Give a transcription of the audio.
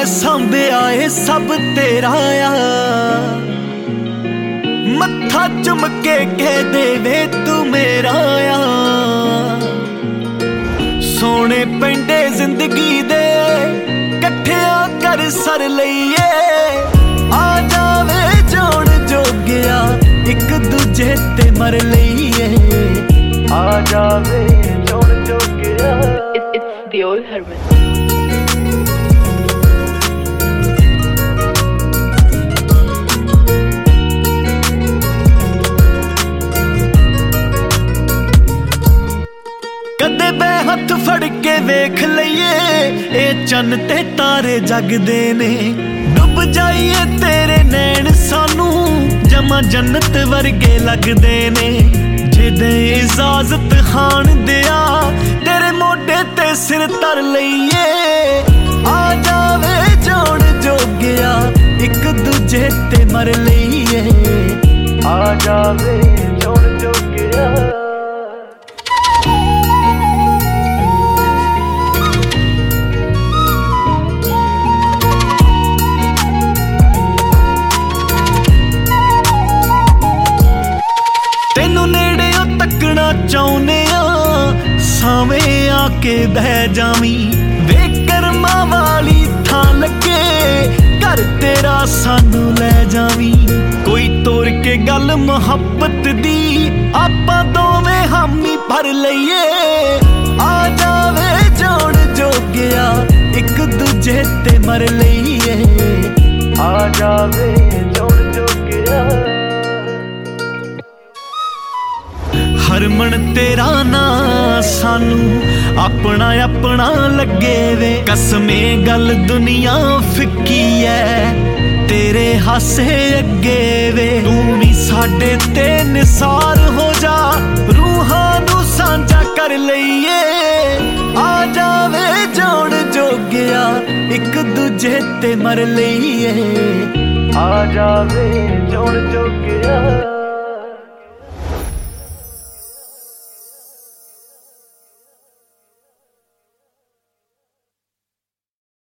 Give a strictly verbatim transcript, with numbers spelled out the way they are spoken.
ਸਾਂਭਿਆ ਏ ਸਭ ਤੇਰਾ ਆ। ਮੱਥਾ ਚੁੰਮ ਕੇ ਕਹਿ ਦੇਵੇ ਤੂੰ ਮੇਰਾ ਆ। ਸੋਹਣੇ ਪੈਂਡੇ ਜ਼ਿੰਦਗੀ ਦੇ ਇਕੱਠਿਆਂ ਕਰ ਸਰ ਲਈਏ। ਆ ਜਾਵੇ ਜੋਣ ਜੋਗਿਆ ਇੱਕ ਦੂਜੇ ਤੇ ਮਰ ਲਈਏ। ਆ ਜਾਵੇ ਜੋਣ ਜੋਗਿਆ। It's the old Herman. ਕਦੇ ਬੈ ਹੱਥ ਫੜ ਕੇ ਵੇਖ ਲਈਏ ਇਹ ਚੰਨ ਤੇ ਤਾਰੇ ਜਗਦੇ ਨੇ। ਡੁੱਬ ਜਾਈਏ ਤੇਰੇ ਨੈਣ ਸਾਨੂੰ ਜਮਾ ਜੰਨਤ ਵਰਗੇ ਲੱਗਦੇ ਨੇ। ਜਿਹਦੇ ਇਜਾਜ਼ਤ ਖਾਨ ਦਿਆ ਤੇਰੇ ਮੋਢੇ ਤੇ ਸਿਰ ਧਰ ਲਈਏ। ਆ ਜਾਵੇ ਜੋਣ ਜੋਗਿਆ ਇੱਕ ਦੂਜੇ ਤੇ ਮਰ ਲਈਏ। ਆ ਜਾਵੇ ਜੋਣ ਜੋਗਿਆ। ਤੈਨੂੰ ਨੇੜਿਓਂ ਤੱਕਣਾ ਚਾਹੁੰਨੇ ਆ ਸਾਵੇਂ ਆ ਕੇ ਬਹਿ ਜਾਵੀਂ। ਵੇ ਕਰਮਾਂ ਵਾਲੀ ਥਾਂ ਲੱਗੇ ਘਰ ਤੇਰਾ ਸਾਨੂੰ ਲੈ ਜਾਵੀਂ। ਕੋਈ ਤੋਰ ਕੇ ਗੱਲ ਮੁਹੱਬਤ ਦੀ ਆਪਾਂ ਦੋਵੇਂ ਹਾਮੀ ਭਰ ਲਈਏ। ਆ ਜਾਵੇ ਜੋਣ ਜੋਗਿਆ ਇੱਕ ਦੂਜੇ ਤੇ ਮਰ ਲਈਏ। ਆ ਜਾਵੇ ਜੋਣ ਜੋਗਿਆ। ਹਰਮਨ ਤੇਰਾ ਨਾਂ ਸਾਨੂੰ ਆਪਣਾ ਆਪਣਾ ਲੱਗੇ ਵੇ। ਕਸਮੇ ਗੱਲ ਦੁਨੀਆ ਫਿੱਕੀ ਐ ਤੇਰੇ ਹਾਸੇ ਅੱਗੇ ਵੇ। ਤੂੰ ਵੀ ਸਾਡੇ ਤੇ ਨਿਸਾਰ ਹੋ ਜਾ ਰੂਹਾਂ ਨੂੰ ਸਾਂਝਾ ਕਰ ਲਈਏ। ਆ ਜਾਵੇ ਜੋਣ ਜੋਗਿਆ ਇੱਕ ਦੂਜੇ ਤੇ ਮਰ ਲਈਏ। ਆ ਜਾਵੇ ਜੋਣ ਜੋਗਿਆ।